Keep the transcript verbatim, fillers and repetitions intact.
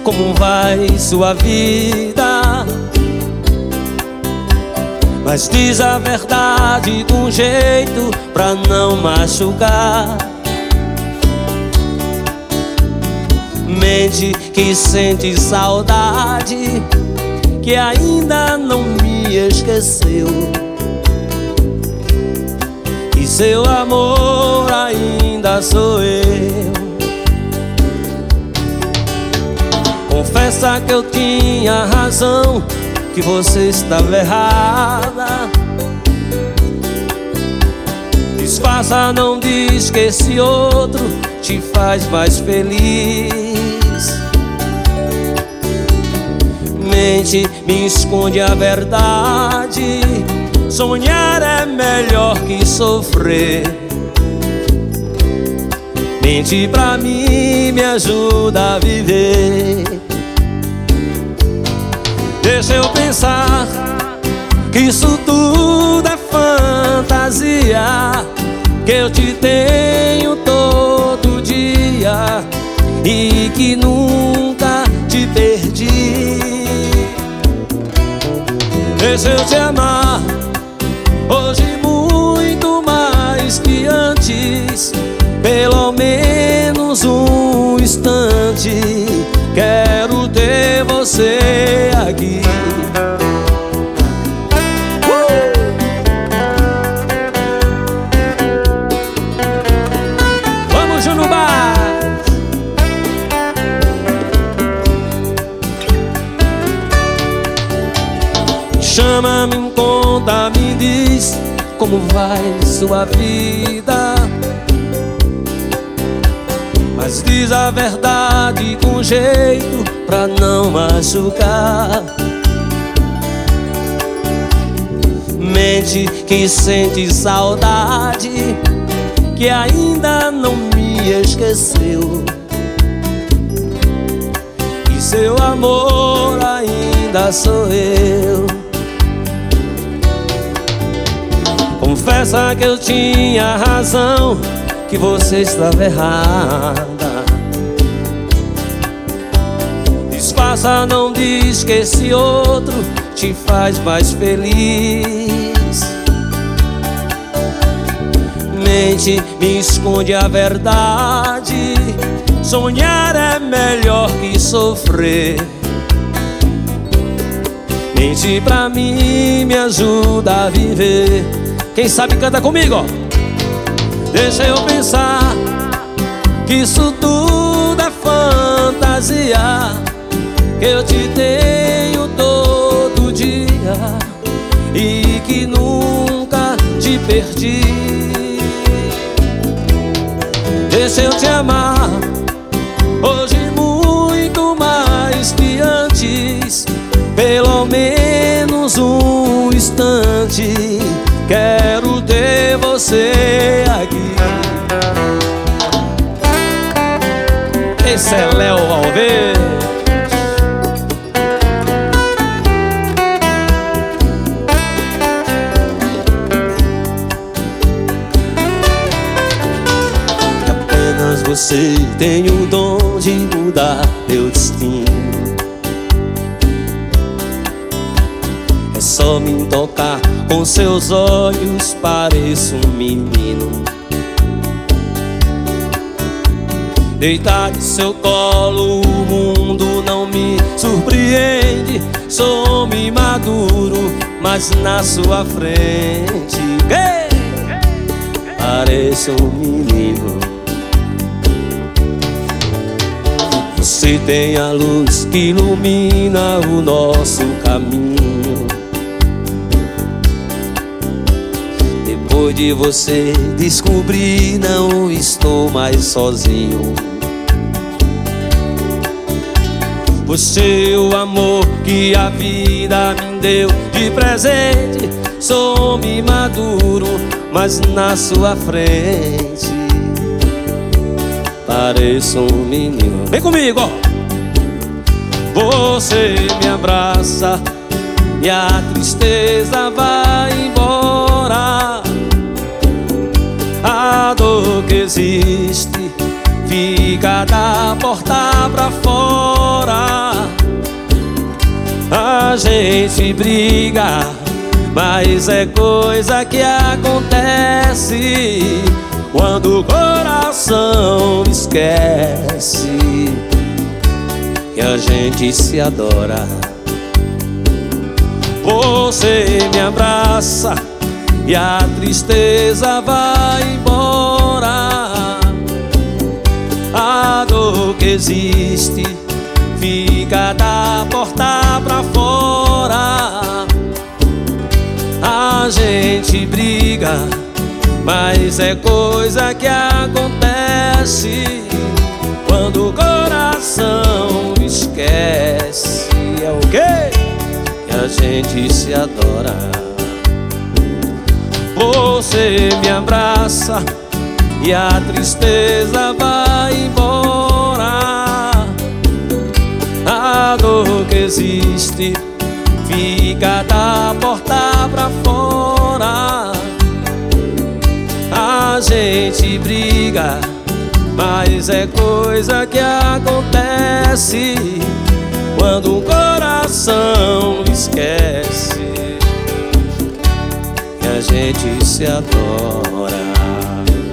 como vai sua vida, mas diz a verdade com jeito pra não machucar. Mente que sente saudade, que ainda não me esqueceu, e seu amor ainda sou eu. Confessa que eu tinha razão, que você estava errada. Disfarça, não diz que esse outro te faz mais feliz. Mente, me esconde a verdade. Sonhar é melhor que sofrer. Mente pra mim, me ajuda a viver. Deixa eu pensar que isso tudo é fantasia, que eu te tenho todo dia e que nunca te perdi. Deixa eu te amar hoje muito mais que antes, pelo menos um instante. Quero ter você aqui. uh! Vamos, Junubá! Chama, me conta, me diz como vai sua vida, mas diz a verdade com jeito pra não machucar. Mente que sente saudade, que ainda não me esqueceu, e seu amor ainda sou eu. Confessa que eu tinha razão, que você estava errada. Disfarça, não diz que esse outro te faz mais feliz. Mente, me esconde a verdade. Sonhar é melhor que sofrer. Mente pra mim, me ajuda a viver. Quem sabe canta comigo, ó. Deixa eu pensar que isso tudo é fantasia, que eu te tenho todo dia e que nunca te perdi. Deixa eu te amar hoje muito mais que antes, pelo menos um instante. Quero ter você aqui. Esse é Léo Alves. Apenas você tem o dom de mudar meu destino. É só me tocar com seus olhos, pareço um menino. Deitar em seu colo, o mundo não me surpreende. Sou homem maduro, mas na sua frente, hey! Pareço um menino. Você tem a luz que ilumina o nosso caminho. Depois de você descobri, não estou mais sozinho. Você é o amor que a vida me deu de presente. Sou homem maduro, mas na sua frente pareço um menino. Vem comigo, ó. Você me abraça e a tristeza vai embora. A dor que existe fica da porta pra fora. A gente briga, mas é coisa que acontece quando o coração esquece que a gente se adora. Você me abraça e a tristeza vai embora. A dor que existe fica da porta pra fora. A gente briga, mas é coisa que acontece quando o coração esquece. É o quê? Que a gente se adora. Você me abraça e a tristeza vai embora. A dor que existe fica da porta pra fora. A gente briga, mas é coisa que acontece quando o coração esquece que a gente se adora.